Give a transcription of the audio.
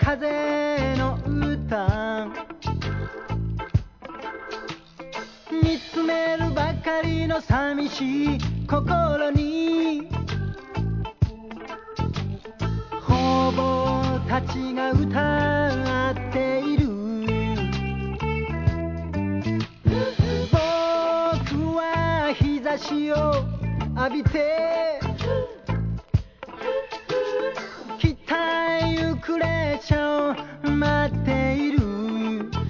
風の歌見つめるばかりの寂しい心にほぼたちが歌っている僕は日差しを浴びて北へゆくれちゃう